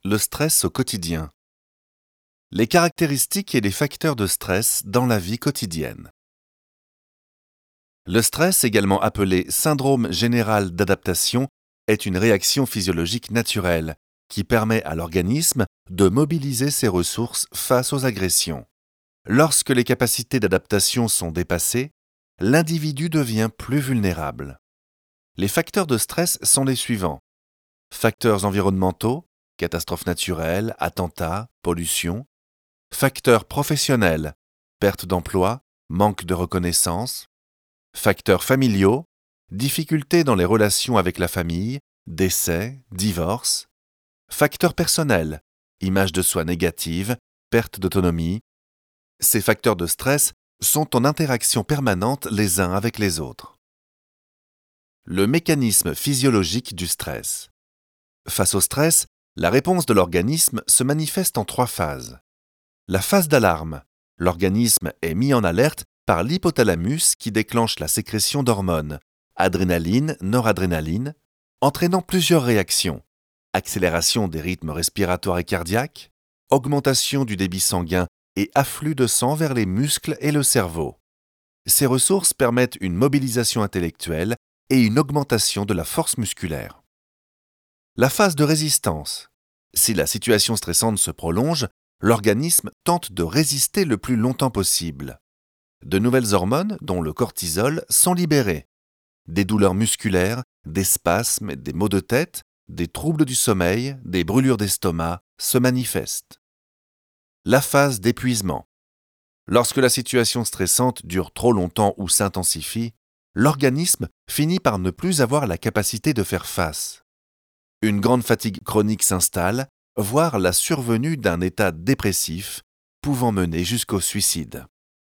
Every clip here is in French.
Le stress au quotidien. Les caractéristiques et les facteurs de stress dans la vie quotidienne. Le stress, également appelé syndrome général d'adaptation, est une réaction physiologique naturelle qui permet à l'organisme de mobiliser ses ressources face aux agressions. Lorsque les capacités d'adaptation sont dépassées, l'individu devient plus vulnérable. Les facteurs de stress sont les suivants. Facteurs environnementaux, catastrophes naturelles, attentats, pollution. Facteurs professionnels, perte d'emploi, manque de reconnaissance. Facteurs familiaux, difficultés dans les relations avec la famille, décès, divorce. Facteurs personnels, image de soi négative, perte d'autonomie. Ces facteurs de stress sont en interaction permanente les uns avec les autres. Le mécanisme physiologique du stress. Face au stress, la réponse de l'organisme se manifeste en 3 phases. La phase d'alarme. L'organisme est mis en alerte par l'hypothalamus qui déclenche la sécrétion d'hormones, adrénaline, noradrénaline, entraînant plusieurs réactions. Accélération des rythmes respiratoires et cardiaques, augmentation du débit sanguin et afflux de sang vers les muscles et le cerveau. Ces ressources permettent une mobilisation intellectuelle et une augmentation de la force musculaire. La phase de résistance. Si la situation stressante se prolonge, l'organisme tente de résister le plus longtemps possible. De nouvelles hormones, dont le cortisol, sont libérées. Des douleurs musculaires, des spasmes, des maux de tête, des troubles du sommeil, des brûlures d'estomac se manifestent. La phase d'épuisement. Lorsque la situation stressante dure trop longtemps ou s'intensifie, l'organisme finit par ne plus avoir la capacité de faire face. Une grande fatigue chronique s'installe, voire la survenue d'un état dépressif, pouvant mener jusqu'au suicide.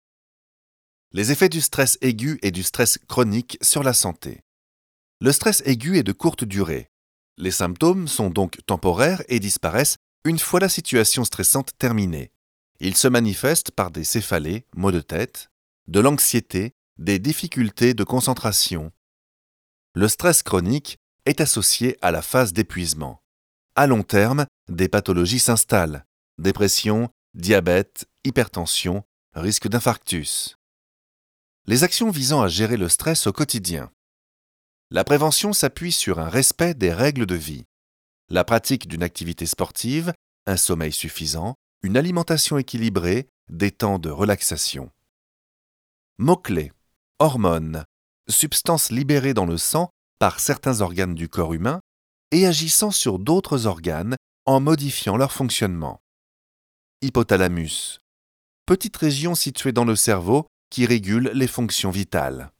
Les effets du stress aigu et du stress chronique sur la santé. Le stress aigu est de courte durée. Les symptômes sont donc temporaires et disparaissent une fois la situation stressante terminée. Il se manifeste par des céphalées, maux de tête, de l'anxiété, des difficultés de concentration. Le stress chronique est associé à la phase d'épuisement. À long terme, des pathologies s'installent. Dépression, diabète, hypertension, risque d'infarctus. Les actions visant à gérer le stress au quotidien. La prévention s'appuie sur un respect des règles de vie. La pratique d'une activité sportive, un sommeil suffisant, une alimentation équilibrée, des temps de relaxation. Mots-clés. Hormones. Substances libérées dans le sang par certains organes du corps humain et agissant sur d'autres organes en modifiant leur fonctionnement. Hypothalamus. Petite région située dans le cerveau qui régule les fonctions vitales.